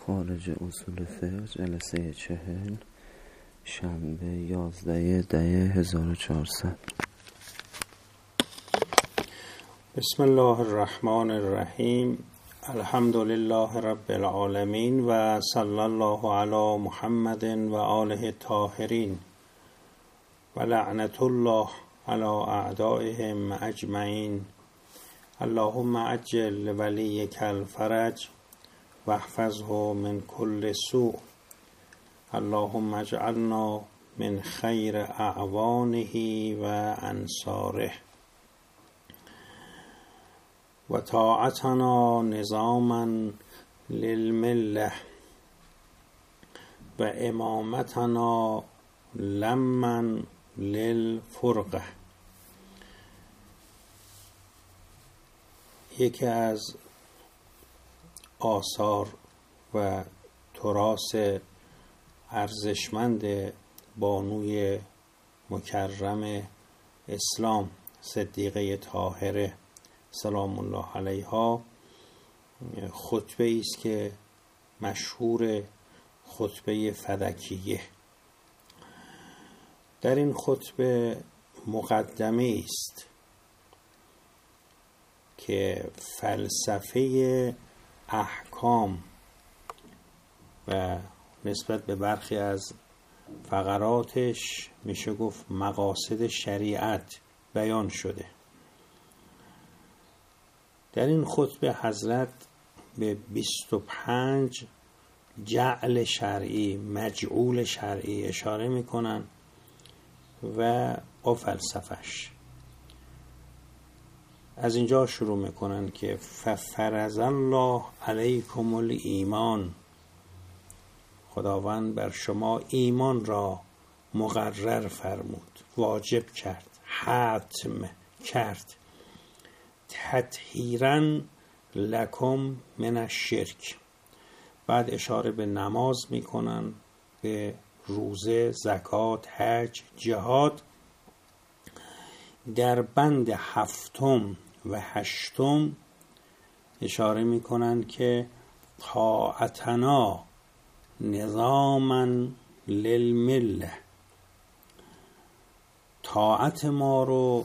خارج اصول فقه جلسه 40 شنبه 11/10/1400. بسم الله الرحمن الرحیم. الحمد لله رب العالمین و صلی الله علی محمد و آله الطاهرین و لعنت الله علی اعدائهم اجمعین. اللهم عجل ولیک الفرج واحفظه من كل سوء. اللهم اجعلنا من خیر اعوانه و انصاره و طاعتنا نظاما للمله و امامتنا لما للفرقه. یکی از آثار و تراث ارزشمند بانوی مکرم اسلام صدیقه طاهره سلام الله علیها خطبه است که مشهور خطبه فدکیه. در این خطبه مقدمه است که فلسفه احکام و نسبت به برخی از فقراتش میشه گفت مقاصد شریعت بیان شده. در این خطبه حضرت به 25 جعل شرعی، مجعول شرعی اشاره میکنن و با فلسفش از اینجا شروع میکنن که ففرض الله علیکم الایمان، خداوند بر شما ایمان را مقرر فرمود، واجب کرد، حتم کرد، تطهیرا لکم من الشرک. بعد اشاره به نماز میکنن، به روزه، زکات، حج، جهاد. در بند 7 و 8 اشاره میکنن که طاعتنا نظاما للمله، طاعت ما رو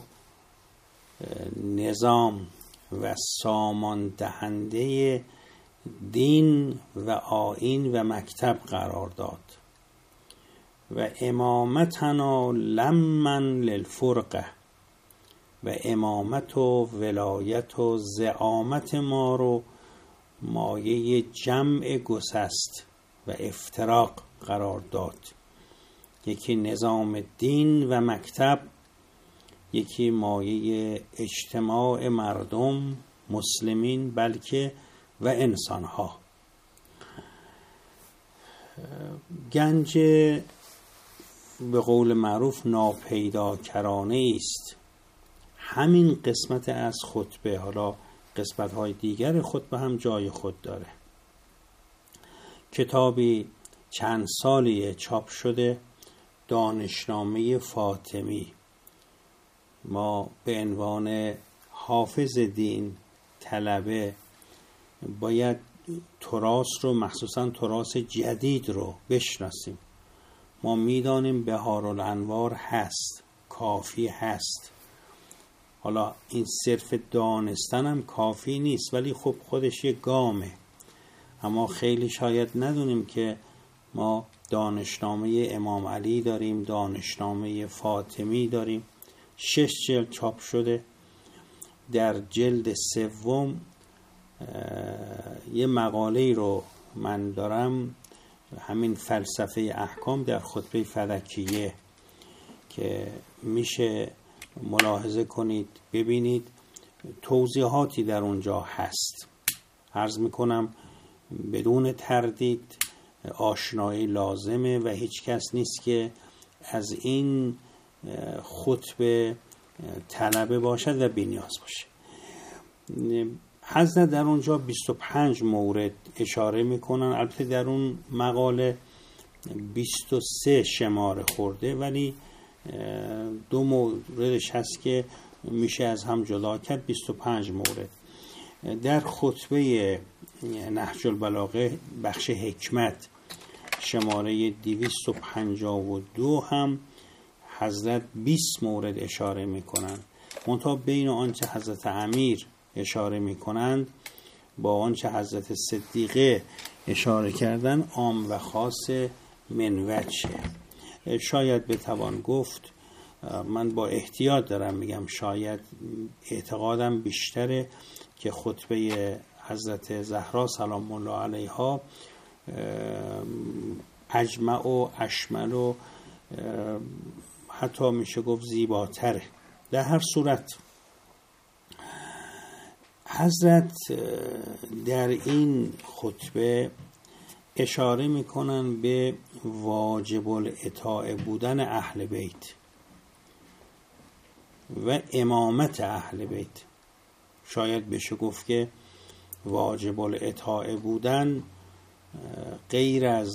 نظام و سامان دهنده دین و آیین و مکتب قرار داد و امامتنا لمن للفرقه، و امامت و ولایت و زعامت ما رو مایه جمع گسست و افتراق قرار داد. یکی نظام دین و مکتب، یکی مایه اجتماع مردم مسلمین بلکه و انسانها. گنج به قول معروف ناپیدا کرانه است همین قسمت از خطبه. حالا قسمت‌های دیگر خطبه هم جای خود داره. کتابی چند سالیه چاپ شده، دانشنامه فاطمی. ما به عنوان حافظ دین، طلبه، باید تراث رو، مخصوصا تراث جدید رو بشناسیم. ما میدانیم بهارالانوار هست، کافی هست. حالا این صرف دانستن هم کافی نیست، ولی خب خودش یک گامه. اما خیلی شاید ندونیم که ما دانشنامه امام علی داریم، دانشنامه فاطمی داریم. 6 جلد چاپ شده. در جلد 3 یه مقاله رو من دارم، همین فلسفه احکام در خطبه فدکیه، که میشه ملاحظه کنید، ببینید توضیحاتی در اونجا هست. عرض میکنم بدون تردید آشنایی لازمه و هیچ کس نیست که از این خطبه طلبه باشد و بی‌نیاز باشه. حضرت در اونجا 25 مورد اشاره میکنن. البته در اون مقاله 23 شماره خورده، ولی 2 موردش هست که میشه از هم جدا کرد. 25 مورد. در خطبه نهج البلاغه بخش حکمت شماره 252 هم حضرت 20 مورد اشاره میکنند. منتها بین آنچه حضرت امیر اشاره میکنند با آنچه حضرت صدیقه اشاره کردن عام و خاص منوچه. شاید بتوان گفت، من با احتیاط دارم میگم، شاید اعتقادم بیشتره که خطبه حضرت زهرا سلام الله علیها اجمع و اشمل و حتی میشه گفت زیباتره. در هر صورت حضرت در این خطبه اشاره میکنن به واجب الاطاعه بودن اهل بیت و امامت اهل بیت. شاید بشه گفت که واجب الاطاعه بودن غیر از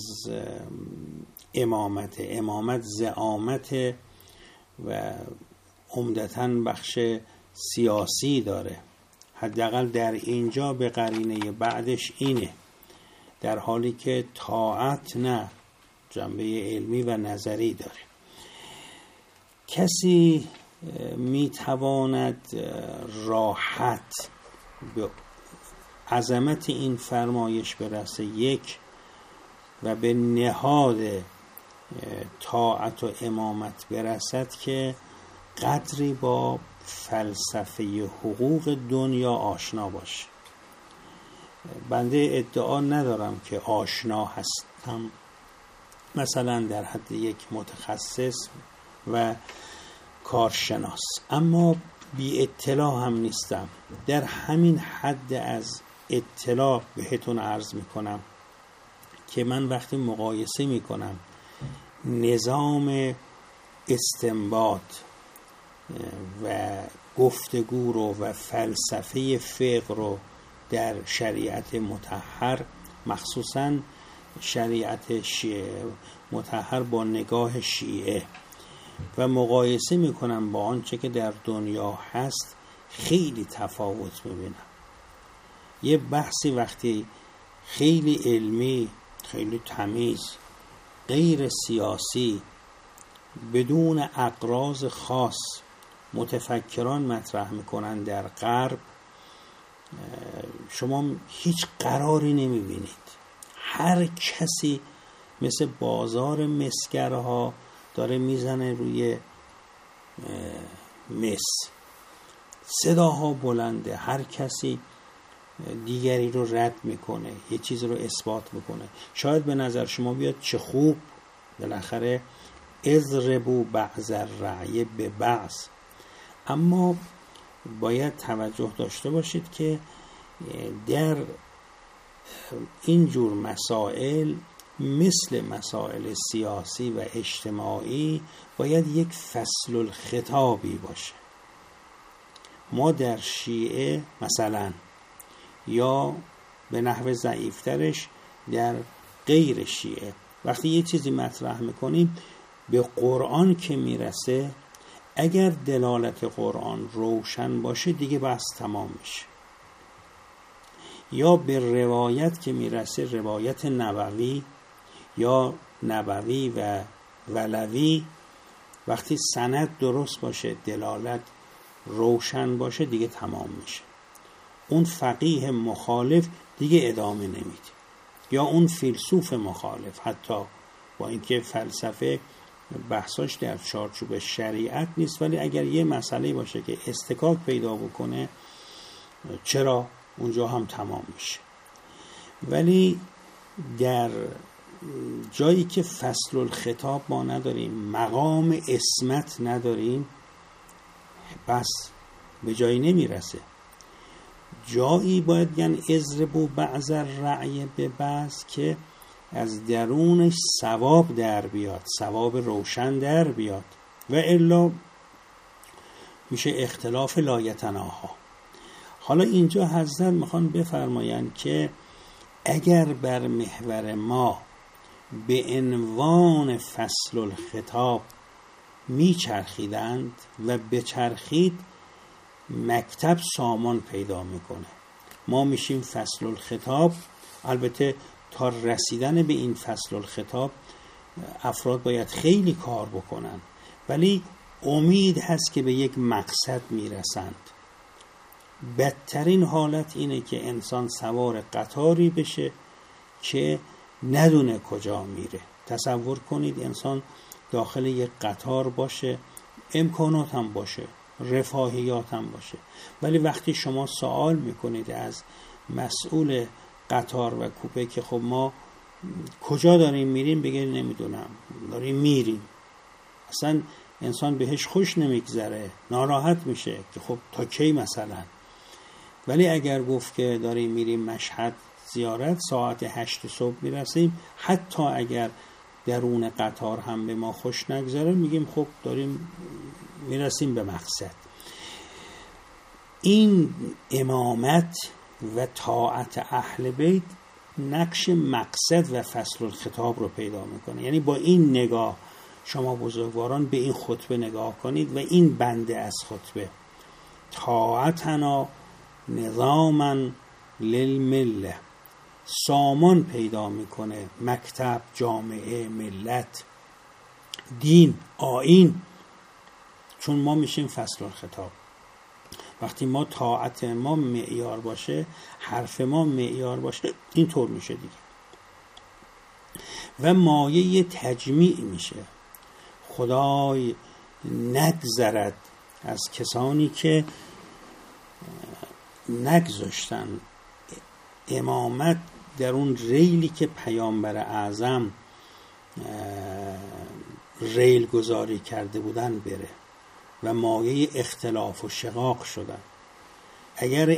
امامت زعامت و عمدتاً بخش سیاسی داره. حداقل در اینجا به قرینه بعدش اینه، در حالی که طاعت نه، جنبه علمی و نظری داره. کسی میتواند راحت به عظمت این فرمایش برسه، یک، و به نهاد طاعت و امامت برسد که قدری با فلسفه حقوق دنیا آشنا باشه. بنده ادعا ندارم که آشنا هستم، مثلا در حد یک متخصص و کارشناس، اما بی اطلاع هم نیستم. در همین حد از اطلاع بهتون عرض میکنم که من وقتی مقایسه میکنم نظام استنباط و گفتگو رو و فلسفه فقه رو در شریعت مطهر، مخصوصاً شریعت شیعه مطهر با نگاه شیعه، و مقایسه میکنم با آنچه که در دنیا هست، خیلی تفاوت میبینم. یه بحثی وقتی خیلی علمی، خیلی تمیز، غیر سیاسی، بدون اغراض خاص متفکران مطرح میکنن در غرب، شما هیچ قراری نمیبینید. هر کسی مثل بازار مسگرها داره میزنه روی مس، صداها بلنده، هر کسی دیگری رو رد میکنه، یه چیز رو اثبات میکنه. شاید به نظر شما بیاد چه خوب، بالاخره اضربوا بعض الرعی به بعض، اما باید توجه داشته باشید که در اینجور مسائل مثل مسائل سیاسی و اجتماعی باید یک فصل الخطابی باشه. ما در شیعه مثلا، یا به نحو ضعیفترش در غیر شیعه، وقتی یه چیزی مطرح میکنیم به قرآن که میرسه، اگر دلالت قرآن روشن باشه دیگه بحث تمام میشه. یا به روایت که میرسه، روایت نبوی یا نبوی و ولوی، وقتی سند درست باشه، دلالت روشن باشه، دیگه تمام میشه. اون فقیه مخالف دیگه ادامه نمیده، یا اون فیلسوف مخالف، حتی با اینکه فلسفه بحثاش در چارچوب شریعت نیست، ولی اگر یه مسئله باشه که استکاک پیدا بکنه، چرا اونجا هم تمام میشه. ولی در جایی که فصل الخطاب ما نداریم، مقام اسمت نداریم، بس به جایی نمیرسه. جایی باید یعنی اضربوا بعض الرعی به بعض، که از درونش ثواب در بیاد، ثواب روشن در بیاد، و الا میشه اختلاف لایتناها. حالا اینجا حضرت میخوان بفرمایند که اگر بر محور ما به عنوان فصل الخطاب میچرخیدند و بچرخید، مکتب سامان پیدا میکنه. ما میشیم فصل الخطاب. البته تا رسیدن به این فصل الخطاب افراد باید خیلی کار بکنن، ولی امید هست که به یک مقصد میرسند. بدترین حالت اینه که انسان سوار قطاری بشه که ندونه کجا میره. تصور کنید انسان داخل یک قطار باشه، امکانات هم باشه، رفاهیات هم باشه، ولی وقتی شما سوال میکنید از مسئول قطار و کوپه که خب ما کجا داریم میریم، بگه نمیدونم، داریم میریم، اصلا انسان بهش خوش نمیگذره، ناراحت میشه که خب تا کی مثلا. ولی اگر گفت که داریم میریم مشهد زیارت، ساعت 8 صبح میرسیم، حتی اگر درون قطار هم به ما خوش نگذره، میگیم خب داریم میرسیم به مقصد. این امامت و طاعت اهل بیت نقش مقصد و فصل الخطاب رو پیدا میکنه. یعنی با این نگاه شما بزرگواران به این خطبه نگاه کنید و این بنده از خطبه: طاعتنا نظاما للمله، سامان پیدا میکنه مکتب، جامعه، ملت، دین، آیین. چون ما میشیم فصل الخطاب. وقتی ما طاعت ما معیار باشه، حرف ما معیار باشه، اینطور میشه دیگه. و مایه تجمیع میشه. خدای نگذرد از کسانی که نگذاشتن امامت در اون ریلی که پیامبر اعظم ریل گذاری کرده بودن بره و مایه اختلاف و شقاق شدن. اگر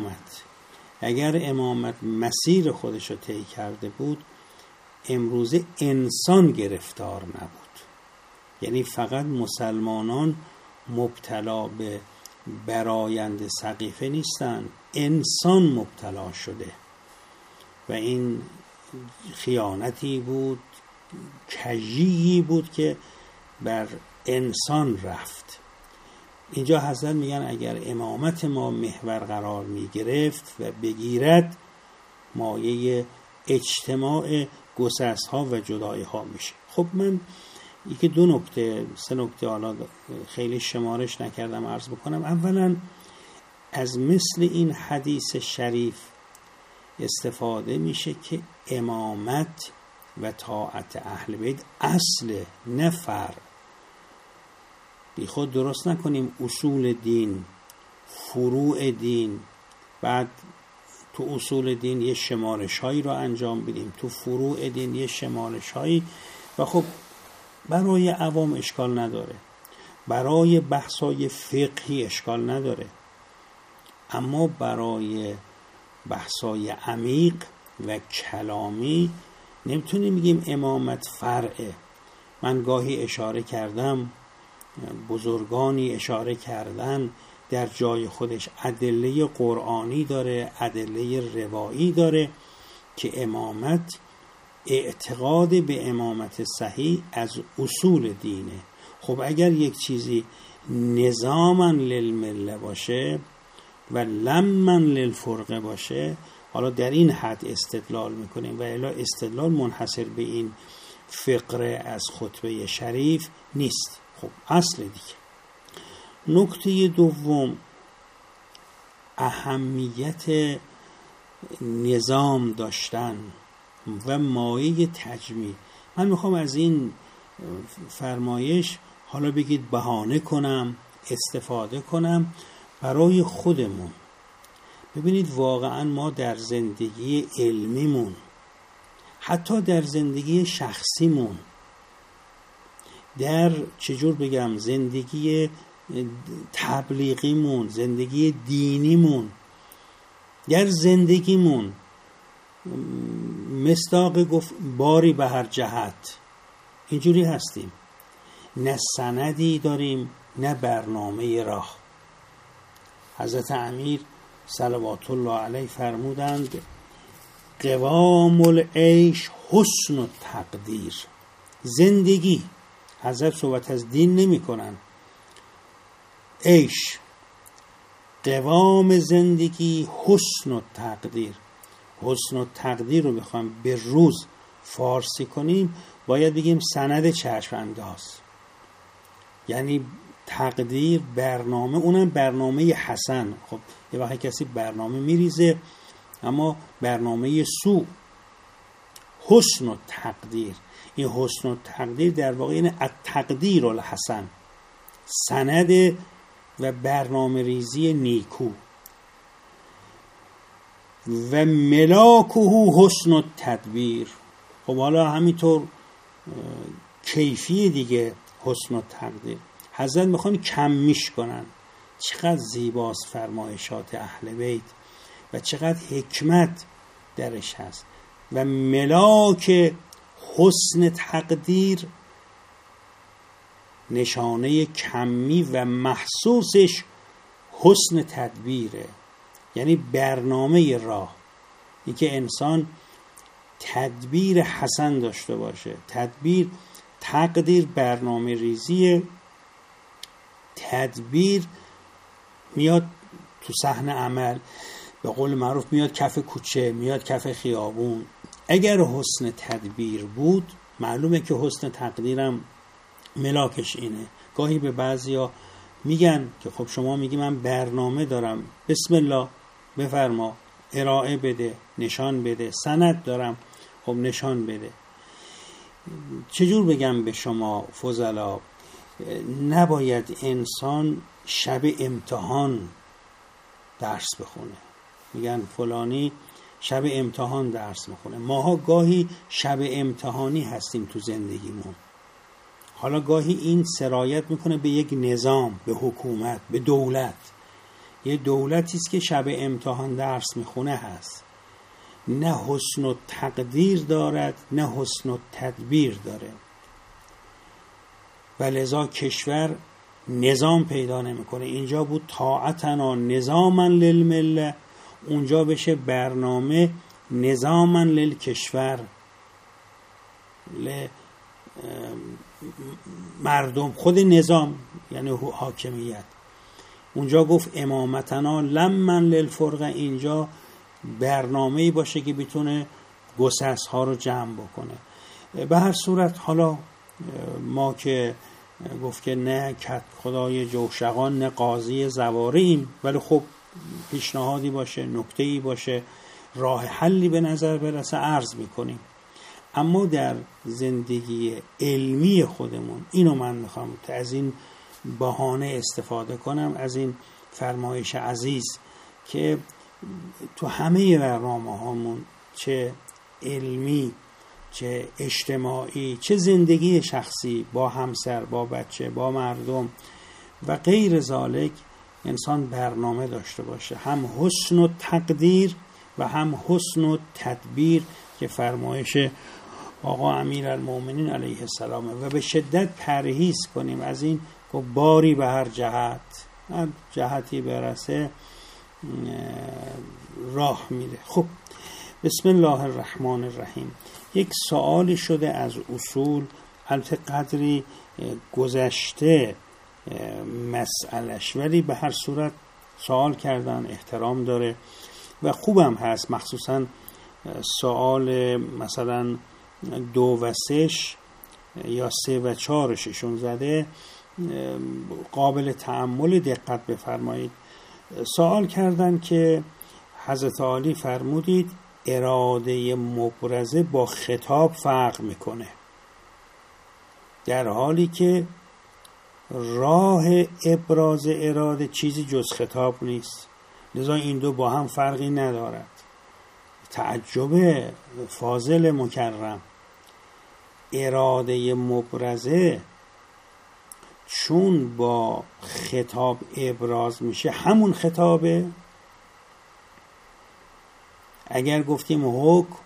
امامت مسیر خودش رو طی کرده بود، امروزه انسان گرفتار نبود. یعنی فقط مسلمانان مبتلا به برآیند سقیفه نیستن، انسان مبتلا شده و این خیانتی بود، کژی بود که بر انسان رفت. اینجا حضرت میگن اگر امامت ما محور قرار میگرفت و بگیرد، مایه اجتماع گسست‌ها و جدایی‌ها میشه. خب من یکی 3 نکته حالا خیلی شمارش نکردم عرض بکنم. اولا از مثل این حدیث شریف استفاده میشه که امامت و طاعت اهل بیت اصل، نه فرع. بی خود درست نکنیم اصول دین، فروع دین، بعد تو اصول دین یه شمارش هایی رو انجام بدیم، تو فروع دین یه شمارش هایی، و خب برای عوام اشکال نداره، برای بحثای فقهی اشکال نداره، اما برای بحثای عمیق و کلامی نمیتونیم بگیم امامت فرعه. من گاهی اشاره کردم، بزرگانی اشاره کردن، در جای خودش ادله قرآنی داره، ادله روایی داره که امامت، اعتقاد به امامت صحیح از اصول دینه. خب اگر یک چیزی نظاما للمله باشه و لما للفرقه باشه، حالا در این حد استدلال میکنیم و الا استدلال منحصر به این فقره از خطبه شریف نیست. خب اصل دیگه. نکته دوم، اهمیت نظام داشتن و مایه تجمیع. من میخوام از این فرمایش حالا بگید بهانه کنم، استفاده کنم برای خودمون. ببینید واقعا ما در زندگی علمیمون، حتی در زندگی شخصیمون، در چجور بگم زندگی تبلیغیمون، زندگی دینیمون، در زندگیمون، مصداق گفت باری به هر جهت، اینجوری هستیم. نه سندی داریم نه برنامه راه. حضرت امیر صلوات الله علیه فرمودند قوام العیش حسن التقدیر. زندگی، حضرت صحبت از دین نمی کنن، عیش، قوام زندگی حسن و تقدیر. حسن و تقدیر رو بخوایم به روز فارسی کنیم باید بگیم سند چشم انداز. یعنی تقدیر، برنامه، اونم برنامه حسن. خب یه وقت کسی برنامه میریزه اما برنامه سو. حسن و تقدیر، این حسن و تقدیر در واقع یعنی التقدیر الحسن، سند و برنامه ریزی نیکو. و ملاکه حسن و تدبیر. خب حالا همینطور کیفی دیگه حسن و تقدیر. حضرت میخوان کمیش کنن. چقدر زیباست فرمایشات اهل بیت و چقدر حکمت درش هست. و ملاک حسن تقدیر نشانه کمی و محسوسش حسن تدبیره، یعنی برنامه راه. این که انسان تدبیر حسن داشته باشه. تدبیر، تقدیر برنامه ریزیه، تدبیر میاد تو صحن عمل، به قول معروف میاد کف کوچه، میاد کف خیابون. اگر حسن تدبیر بود معلومه که حسن تقدیرم ملاکش اینه. گاهی به بعضیا میگن که خب شما میگی من برنامه دارم، بسم الله بفرما، ارائه بده، نشان بده. سند دارم، خب نشان بده. چجور بگم به شما فضلا؟ نباید انسان شب امتحان درس بخونه. میگن فلانی شب امتحان درس میخونه. ماها گاهی شب امتحانی هستیم تو زندگیمون. حالا گاهی این سرایت میکنه به یک نظام، به حکومت، به دولت. یه دولتی است که شب امتحان درس میخونه هست. نه حسن و تقدیر دارد، نه حسن و تدبیر داره. و لذا کشور نظام پیدا نمیکنه. اینجا بود طاعتنا نظاما للمله، اونجا بشه برنامه نظاما للکشور، مردم، خود نظام یعنی حاکمیت. اونجا گفت امامتنا لمن للفرقه، اینجا برنامه‌ای باشه که بتونه گسست ها رو جمع بکنه. به هر صورت حالا ما که گفت که نه خدای جوشقان نه قاضی زواریم، ولی خب پیشنهادی باشه، نکته‌ای باشه، راه حلی به نظر برسه عرض میکنیم. اما در زندگی علمی خودمون اینو من میخوام از این بهانه استفاده کنم، از این فرمایش عزیز که تو همه برنامه هامون، چه علمی، چه اجتماعی، چه زندگی شخصی با همسر، با بچه، با مردم و غیر ذالک، انسان برنامه داشته باشه. هم حسن و تقدیر و هم حسن و تدبیر که فرمایش آقا امیرالمومنین علیه السلام. و به شدت پرهیز کنیم از این که باری به هر جهتی برسه راه میره. خب بسم الله الرحمن الرحیم. یک سوال شده از اصول، البته قدری گذشته مسئلهش، ولی به هر صورت سوال کردن احترام داره و خوبم هست. مخصوصا سوال مثلا 2 و 3 یا 3 و 4شون زده، قابل تأمل، دقت بفرمایید. سوال کردن که حضرت عالی فرمودید اراده مبرزه با خطاب فرق میکنه، در حالی که راه ابراز اراده چیزی جز خطاب نیست. لذا این دو با هم فرقی ندارد. تعجب فاضل مکرم، اراده مبرزه چون با خطاب ابراز میشه همون خطابه. اگر گفتیم حکم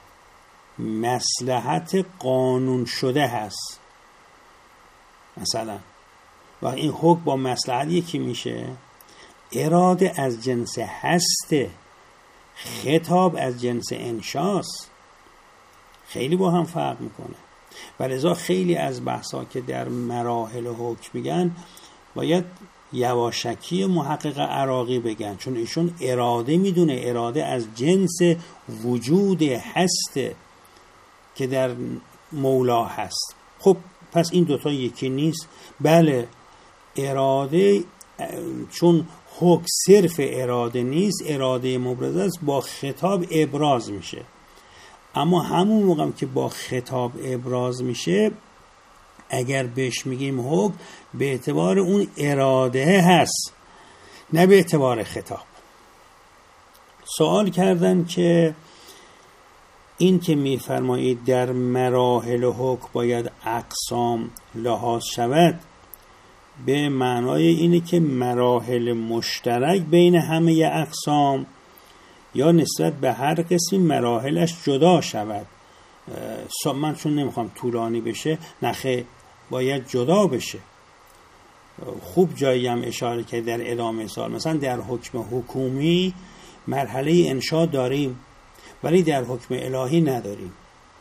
مصلحت قانون شده هست مثلا، و این حکم با مصلحت یکی میشه، اراده از جنس هسته، خطاب از جنس انشاست، خیلی با هم فرق میکنه. و لذا خیلی از بحثا که در مراحل حکم میگن باید یواشکی محقق عراقی بگن، چون ایشون اراده میدونه، اراده از جنس وجود هسته که در مولا هست. خب پس این دوتا یکی نیست. بله اراده، چون حکم صرف اراده نیست، اراده مبرز است، با خطاب ابراز میشه. اما همون موقع که با خطاب ابراز میشه، اگر بهش میگیم حکم، به اعتبار اون اراده هست، نه به اعتبار خطاب. سوال کردن که این که میفرمایید در مراحل حکم باید اقسام لحاظ شود، به معنای اینه که مراحل مشترک بین همه اقسام یا نسبت به هر قسمی مراحلش جدا شود. من چون نمیخوام طولانی بشه، نخه باید جدا بشه. خوب جایی هم اشاره که در ادامه سال مثلا در حکم حکومی مرحله انشاء داریم ولی در حکم الهی نداریم.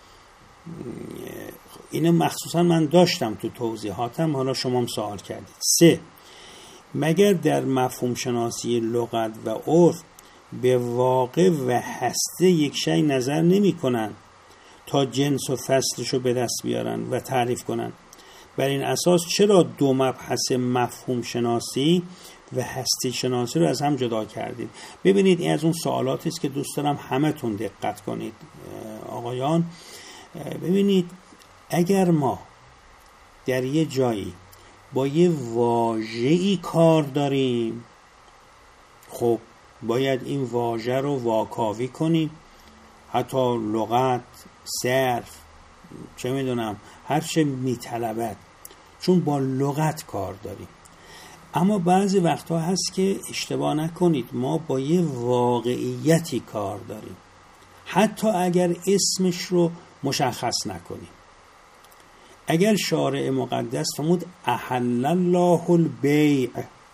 اینو مخصوصا من داشتم تو توضیحاتم، حالا شما هم سوال کردید. 3. مگر در مفهوم شناسی لغت و عرف به واقع و هسته یک شی نظر نمی کنن تا جنس و فصلشو به دست بیارن و تعریف کنن؟ بر این اساس چرا دو مبحث مفهوم شناسی و هستی شناسی رو از هم جدا کردید؟ ببینید این از اون سوالاتی است که دوست دارم همتون دقت کنید آقایان. ببینید اگر ما در یه جایی با یه واژه‌ای کار داریم، خب باید این واژه رو واکاوی کنیم، حتی لغت، صرف، چه میدونم هر چه میطلبد، چون با لغت کار داریم. اما بعضی وقتا هست که اشتباه نکنید، ما با یه واقعیتی کار داریم، حتی اگر اسمش رو مشخص نکنیم. اگر شارع مقدس فرمود احل الله البیع،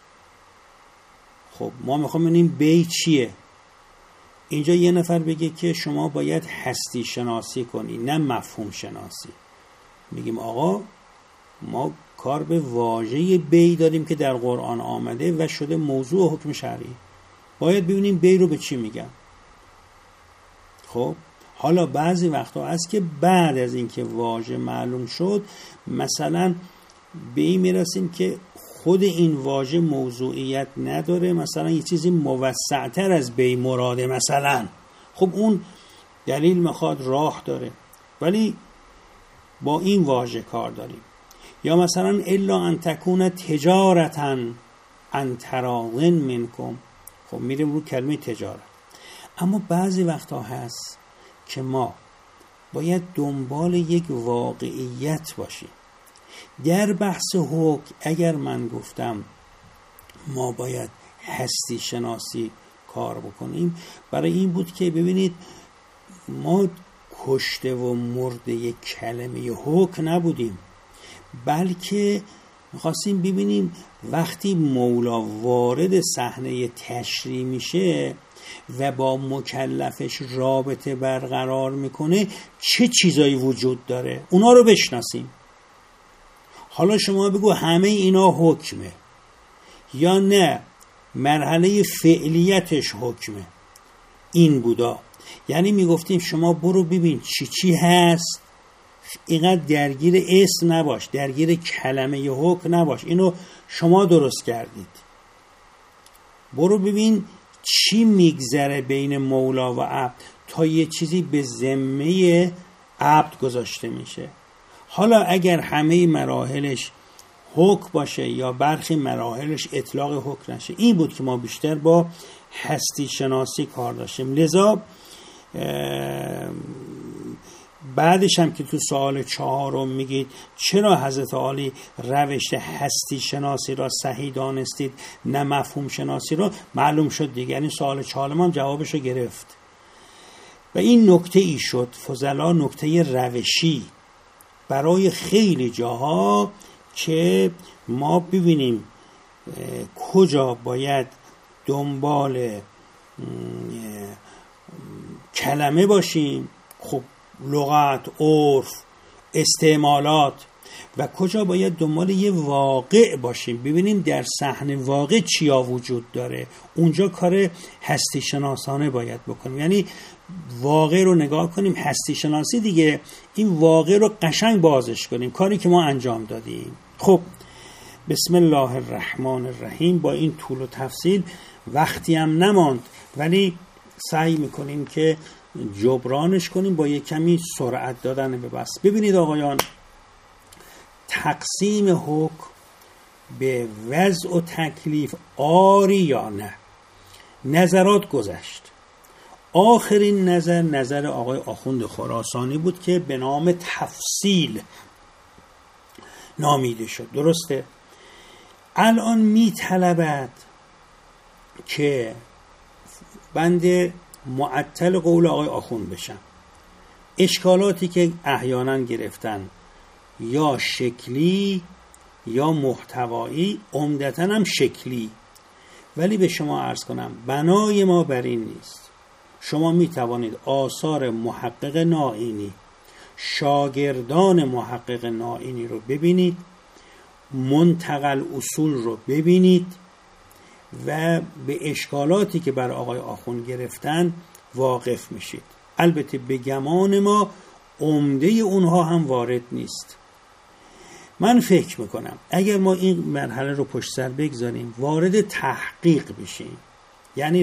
خب ما میخوام ببینیم بیع چیه. اینجا یه نفر بگه که شما باید هستی شناسی کنی نه مفهوم شناسی. میگیم آقا ما کار به واژه بیع داریم که در قرآن آمده و شده موضوع حکم شرعی، باید ببینیم بیع رو به چی میگن. خب حالا بعضی وقتا هست که بعد از اینکه واژه معلوم شد مثلا به این میرسیم که خود این واژه موضوعیت نداره، مثلا یه چیزی موسع‌تر از بیع مراده مثلا. خب اون دلیل میخواد راه داره ولی با این واژه کار داریم. یا مثلا الا ان تکون تجارتا ان تراض منکم، خب میریم رو کلمه تجارت. اما بعضی وقتا هست که ما باید دنبال یک واقعیت باشیم. در بحث حکم اگر من گفتم ما باید هستی شناسی کار بکنیم، برای این بود که ببینید ما کشته و مرده یک کلمه حکم نبودیم، بلکه میخواستیم ببینیم وقتی مولا وارد صحنه تشریع میشه و با مکلفش رابطه برقرار میکنه چه چیزایی وجود داره، اونا رو بشناسیم. حالا شما بگو همه اینا حکمه یا نه مرحله فعلیتش حکمه، این بودا. یعنی میگفتیم شما برو ببین چی هست، اینقدر درگیر اسم نباش، درگیر کلمه حکم نباش، اینو شما درست کردید. برو ببین چی میگذره بین مولا و عبد تا یه چیزی به ذمه عبد گذاشته میشه. حالا اگر همه مراحلش حکم باشه یا برخی مراحلش اطلاق حکم نشه، این بود که ما بیشتر با هستی شناسی کار داشتیم. لذا بعدش هم که تو سوال 4 میگید چرا حضرت عالی روش هستی شناسی را صحیح دانستید نه مفهوم شناسی را، معلوم شد دیگه. این سوال 4 هم جوابش رو گرفت و این نکته ای شد فضلا نکته روشی برای خیلی جاها که ما ببینیم کجا باید دنبال کلمه باشیم. خب لغت، عرف، استعمالات، و کجا باید دنبال یه واقع باشیم، ببینیم در صحن واقع چیا وجود داره، اونجا کار هستی شناسانه باید بکنیم. یعنی واقع رو نگاه کنیم، هستی شناسی دیگه، این واقع رو قشنگ بازش کنیم، کاری که ما انجام دادیم. خب بسم الله الرحمن الرحیم. با این طول و تفصیل وقتی هم نماند، ولی سعی میکنیم که جبرانش کنیم با یک کمی سرعت دادن به بس. ببینید آقایان، تقسیم حکم به وضع و تکلیف آری یا نه، نظرات گذشت. آخرین نظر آقای آخوند خراسانی بود که به نام تفصیل نامیده شد. درسته؟ الان میطلبد که بنده معطل قول آقای آخوند بشم. اشکالاتی که احیانا گرفتن یا شکلی یا محتوایی، عمدتاً هم شکلی، ولی به شما عرض کنم بنای ما بر این نیست. شما می توانید آثار محقق نائینی، شاگردان محقق نائینی رو ببینید، منتقل اصول رو ببینید و به اشکالاتی که بر آقای آخوند گرفتن واقف میشید. البته به گمان ما عمده اونها هم وارد نیست. من فکر میکنم اگر ما این مرحله رو پشت سر بگذاریم، وارد تحقیق بشیم، یعنی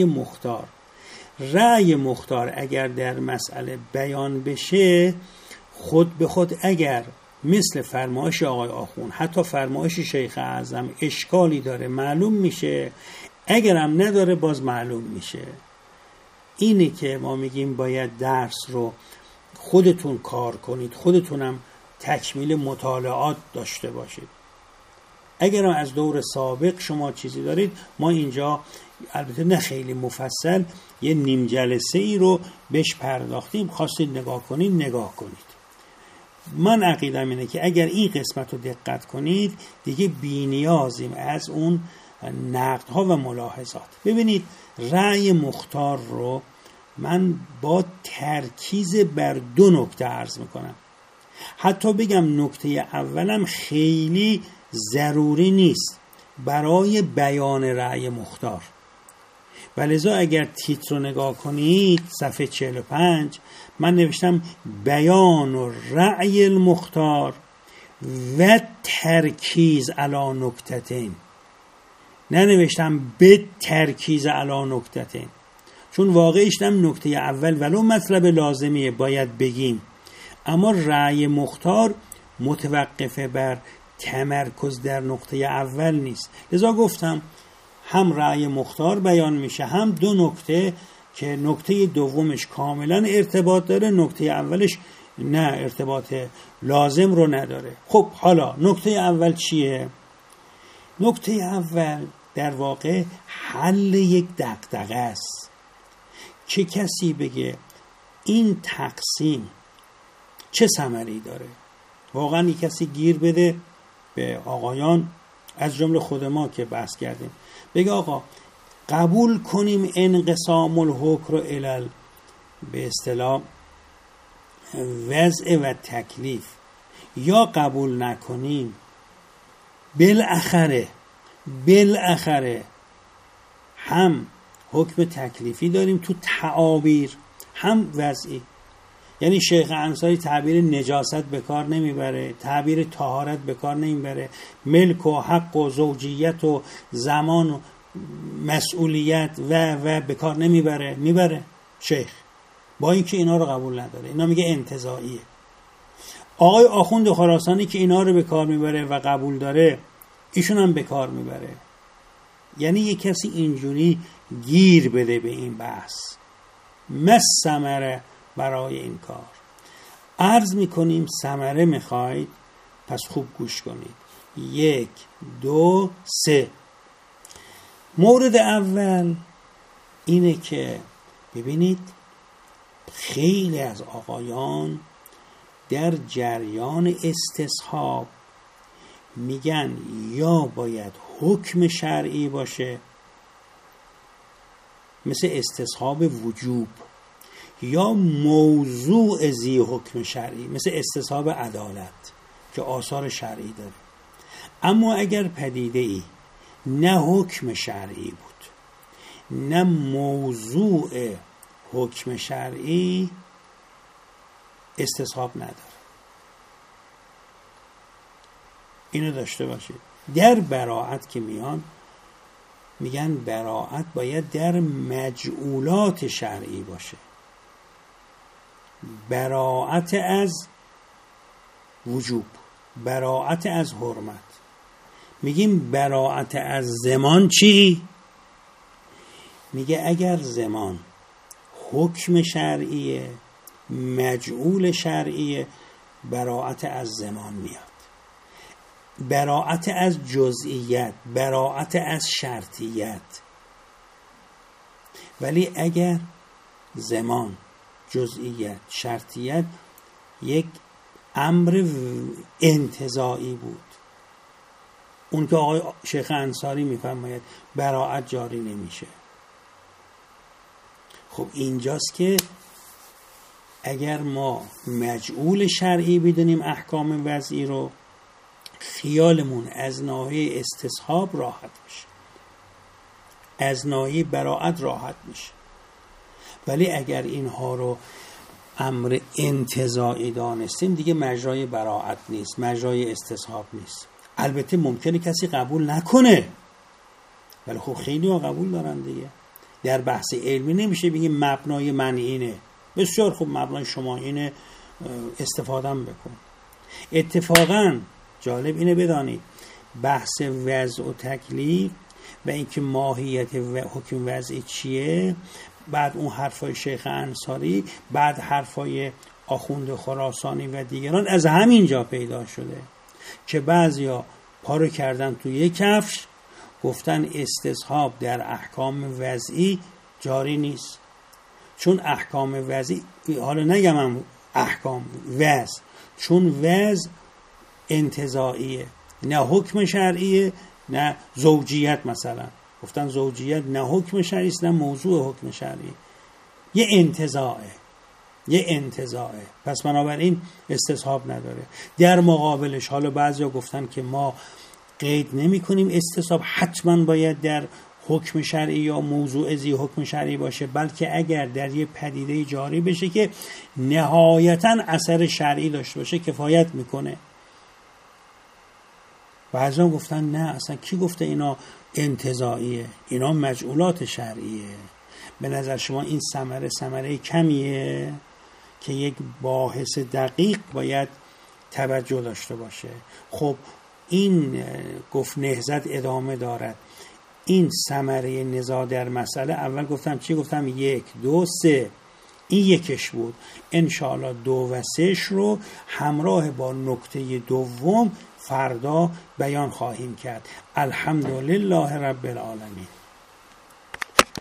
رأی مختار اگر در مسئله بیان بشه، خود به خود اگر مثل فرمایش آقای آخوند، حتی فرمایش شیخ اعظم اشکالی داره معلوم میشه، اگر هم نداره باز معلوم میشه. اینه که ما میگیم باید درس رو خودتون کار کنید، خودتونم تکمیل مطالعات داشته باشید. اگر هم از دور سابق شما چیزی دارید، ما اینجا البته نه خیلی مفصل یه نیم جلسه ای رو بهش پرداختیم، خواستید نگاه کنید. من عقیدم اینه که اگر این قسمت رو دقت کنید دیگه بی‌نیازیم از اون نقدها و ملاحظات. ببینید رأی مختار رو من با ترکیز بر 2 نکته عرض میکنم. حتی بگم نکته اولم خیلی ضروری نیست برای بیان رأی مختار، ولذا اگر تیتر رو نگاه کنید صفحه 45 من نوشتم بیان و رأی المختار و ترکیز علی نکتتین، ننوشتم به ترکیز علی نکتتین، چون واقعیش هم نکته اول ولو مطلب لازمیه باید بگیم، اما رأی مختار متوقفه بر تمرکز در نقطه اول نیست. لذا گفتم هم رأی مختار بیان میشه، هم 2 نکته که نکته دومش کاملا ارتباط داره، نکته اولش نه ارتباط لازم رو نداره. خب حالا نکته اول چیه؟ نکته اول در واقع حل یک دغدغه است که کسی بگه این تقسیم چه ثمری داره. واقعا یک کسی گیر بده به آقایان از جمله خود ما که بحث کردیم، بگه آقا قبول کنیم انقسام الحکم رو الال به اصطلاح وضع و تکلیف، یا قبول نکنیم، بالاخره هم حکم تکلیفی داریم تو تعابیر، هم وضعی. یعنی شیخ انصاری تعبیر نجاست به کار نمیبره، تعبیر طهارت به کار نمیبره، ملک و حق و زوجیت و زمان و مسئولیت و به کار نمیبره. میبره شیخ، با اینکه اینا رو قبول نداره، اینا میگه انتزاعیه. آقای آخوند خراسانی که اینا رو به کار میبره و قبول داره، ایشون هم به کار میبره. یعنی یک کسی اینجوری گیر بده به این بحث، ثمره برای این کار. عرض میکنیم ثمره میخواید، پس خوب گوش کنید. 1 2 3. مورد اول اینه که ببینید خیلی از آقایان در جریان استصحاب میگن یا باید حکم شرعی باشه مثل استصحاب وجوب، یا موضوع ذی حکم شرعی مثل استصحاب عدالت. که آثار شرعی داره. اما اگر پدیده ای نه حکم شرعی بود نه موضوع حکم شرعی، استصحاب نداره. اینو داشته باشید. در براءت که میگن براءت باید در مجعولات شرعی باشه. براءت از وجوب، براءت از حرمت. میگیم براءت از زمان چی؟ میگه اگر زمان حکم شرعیه، مجعول شرعیه، براءت از زمان میاد. براءت از جزئیت، براءت از شرطیت. ولی اگر زمان، جزئیت، شرطیت یک امر انتزاعی بود، اون که آقای شیخ انصاری میفرماید براءت جاری نمیشه. خب اینجاست که اگر ما مجعول شرعی بدونیم احکام وضعی رو، خیالمون از ناحیه استصحاب راحت میشه، از ناحیه براءت راحت میشه. ولی اگر اینها رو امر انتزاعی دانستیم، دیگه مجرای براءت نیست، مجرای استصحاب نیست. البته ممکنه کسی قبول نکنه، ولی خب خیلی ها قبول دارن دیگه. در بحث علمی نمیشه بگیم مبنای من اینه، بسیار خوب مبنای شما اینه، استفاده بکن. اتفاقا جالب اینه بدانید بحث وضع و تکلیف و اینکه ماهیت حکم وضعی چیه، بعد اون حرفای شیخ انصاری، بعد حرفای آخوند خراسانی و دیگران از همین جا پیدا شده که بعضیا پارو کردن تو یک کفش، گفتن استصحاب در احکام وضعی جاری نیست، چون احکام وضعی، حالا نگم احکام وضع، چون وضع انتزاعیه، نه حکم شرعیه نه زوجیت. مثلا گفتن زوجیت نه حکم شرعی است نه موضوع حکم شرعی، یه انتزاعه. پس بنابراین استصحاب نداره. در مقابلش حالا بعضیا گفتن که ما قید نمی کنیم استصحاب حتما باید در حکم شرعی یا موضوع ذی حکم شرعی باشه، بلکه اگر در یه پدیده جاری بشه که نهایتا اثر شرعی داشته باشه کفایت میکنه. بعضا گفتن نه، اصلا کی گفته اینا انتزاعیه، اینا مجعولات شرعیه. به نظر شما این ثمره کمیه که یک باحث دقیق باید توجه داشته باشه. خب این گفت نهضت ادامه دارد. این ثمره نزاع در مسئله، اول گفتم چی؟ گفتم 1 2 3، این یکش بود. انشاءالله 2 و 3 رو همراه با نکته دوم فردا بیان خواهیم کرد. الحمدلله رب العالمین.